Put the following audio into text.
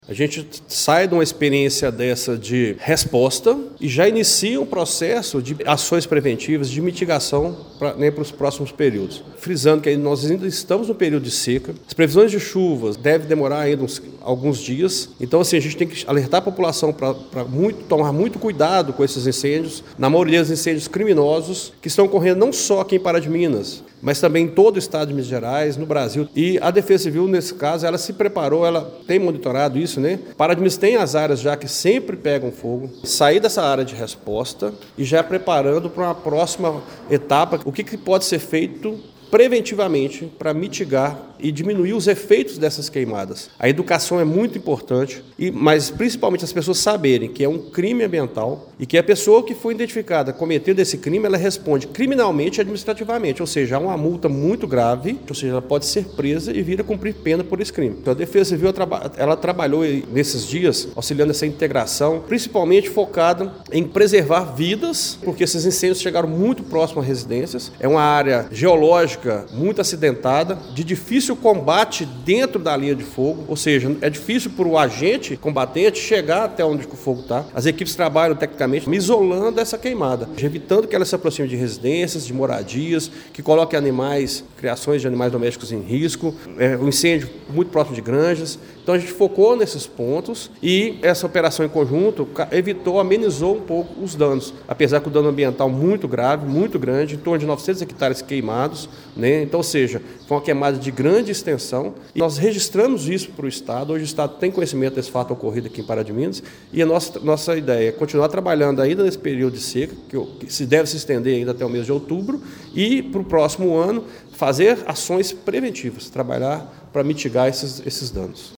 A gente sai de uma experiência dessa de resposta e já inicia um processo de ações preventivas, de mitigação para os próximos períodos. Frisando que nós ainda estamos no período de seca, as previsões de chuvas devem demorar ainda alguns dias, então assim, a gente tem que alertar a população para tomar muito cuidado com esses incêndios, na maioria dos incêndios criminosos que estão ocorrendo não só aqui em Pará de Minas, mas também em todo o estado de Minas Gerais, no Brasil. E a Defesa Civil, nesse caso, ela se preparou, ela tem monitorado isso, né? Pará de Minas tem as áreas já que sempre pegam fogo, sair dessa área de resposta e já preparando para uma próxima etapa, o que pode ser feito preventivamente para mitigar e diminuir os efeitos dessas queimadas. A educação é muito importante, mas principalmente as pessoas saberem que é um crime ambiental e que a pessoa que foi identificada cometendo esse crime, ela responde criminalmente e administrativamente, ou seja, há uma multa muito grave, ou seja, ela pode ser presa e vir a cumprir pena por esse crime. Então, a Defesa Civil ela trabalhou nesses dias auxiliando essa integração, principalmente focada em preservar vidas, porque esses incêndios chegaram muito próximo a residências, é uma área geológica muito acidentada, de difícil combate dentro da linha de fogo, ou seja, é difícil para o agente combatente chegar até onde o fogo está. As equipes trabalham tecnicamente isolando essa queimada, evitando que ela se aproxime de residências, de moradias, que coloque criações de animais domésticos em risco, um incêndio muito próximo de granjas. Então a gente focou nesses pontos e essa operação em conjunto amenizou um pouco os danos, apesar que o dano ambiental muito grave, muito grande, em torno de 900 hectares queimados, né? Então, ou seja, foi uma queimada de grande extensão e nós registramos isso para o Estado. Hoje o Estado tem conhecimento desse fato ocorrido aqui em Pará de Minas e a nossa ideia é continuar trabalhando ainda nesse período de seca, que deve se estender ainda até o mês de outubro, e para o próximo ano fazer ações preventivas, trabalhar para mitigar esses danos.